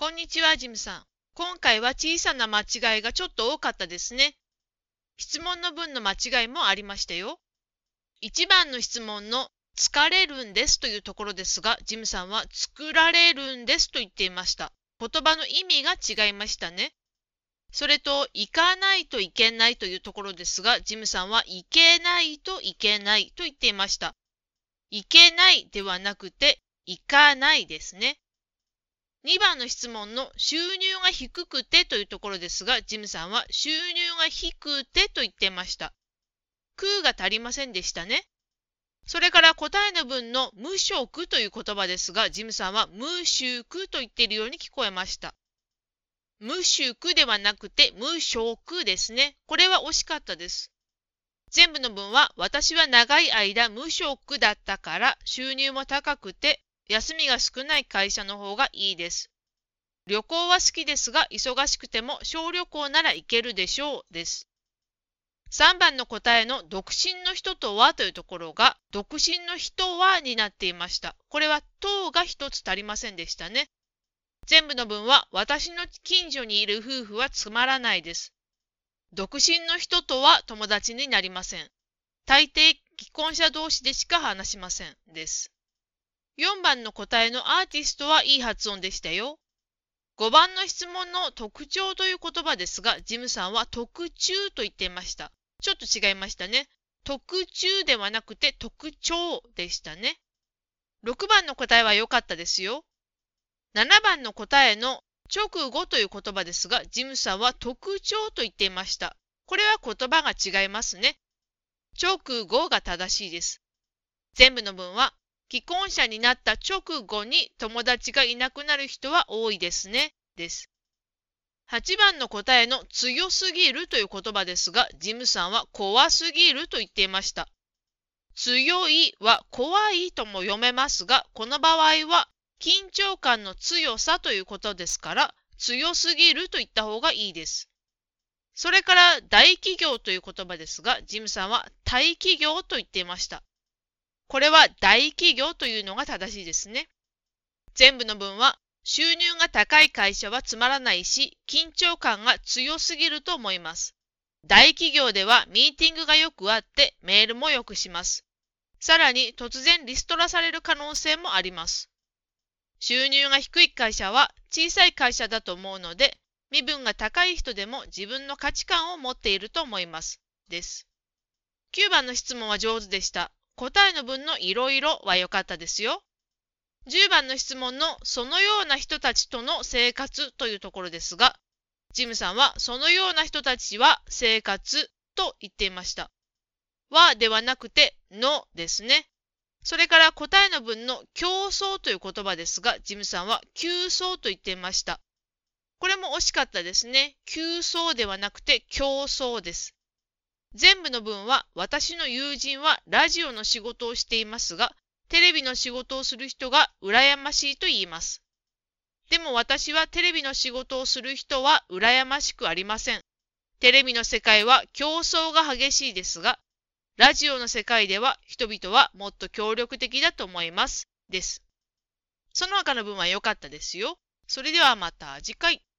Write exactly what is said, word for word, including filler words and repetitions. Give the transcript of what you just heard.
こんにちは、ジムさん。今回は小さな間違いがちょっと多かったですね。質問の文の間違いもありましたよ。いちばんの質問の疲れるんですというところですが、ジムさんは作られるんですと言っていました。言葉の意味が違いましたね。それと、行かないといけないというところですが、ジムさんは行けないといけないと言っていました。行けないではなくて、行かないですね。にばんの質問の収入が低くてというところですが、ジムさんは収入が低くてと言っていました。空が足りませんでしたね。それから答えの文の無職という言葉ですが、ジムさんは無職と言っているように聞こえました。無職ではなくて無職ですね。これは惜しかったです。全部の文は私は長い間無職だったから収入も高くて休みが少ない会社の方がいいです。旅行は好きですが、忙しくても小旅行なら行けるでしょうです。さんばんの答えの独身の人とはというところが、独身の人はになっていました。これはとが一つ足りませんでしたね。全部の文は私の近所にいる夫婦はつまらないです。独身の人とは友達になりません。大抵既婚者同士でしか話しませんです。よんばんの答えのアーティストはいい発音でしたよ。ごばんの質問の特徴という言葉ですが、ジムさんは特注と言っていました。ちょっと違いましたね。特注ではなくて特徴でしたね。ろくばんの答えは良かったですよ。ななばんの答えの直後という言葉ですが、ジムさんは特徴と言っていました。これは言葉が違いますね。直後が正しいです。全部の文は既婚者になった直後に友達がいなくなる人は多いですね。です。はちばんの答えの強すぎるという言葉ですが、ジムさんは怖すぎると言っていました。強いは怖いとも読めますが、この場合は緊張感の強さということですから、強すぎると言った方がいいです。それから大企業という言葉ですが、ジムさんは大企業と言っていました。これは大企業というのが正しいですね。全部の文は収入が高い会社はつまらないし、緊張感が強すぎると思います。大企業ではミーティングがよくあってメールもよくします。さらに突然リストラされる可能性もあります。収入が低い会社は小さい会社だと思うので、身分が高い人でも自分の価値観を持っていると思います。です。きゅうばんの質問は上手でした。答えの文のいろいろは良かったですよ。じゅうばんの質問のそのような人たちとの生活というところですが、ジムさんはそのような人たちは生活と言っていました。はではなくてのですね。それから答えの文の競争という言葉ですが、ジムさんは競争と言っていました。これも惜しかったですね。競争ではなくて競争です。全部の文は私の友人はラジオの仕事をしていますが、テレビの仕事をする人が羨ましいと言います。でも私はテレビの仕事をする人は羨ましくありません。テレビの世界は競争が激しいですが、ラジオの世界では人々はもっと協力的だと思います。です。その他の文は良かったですよ。それではまた次回。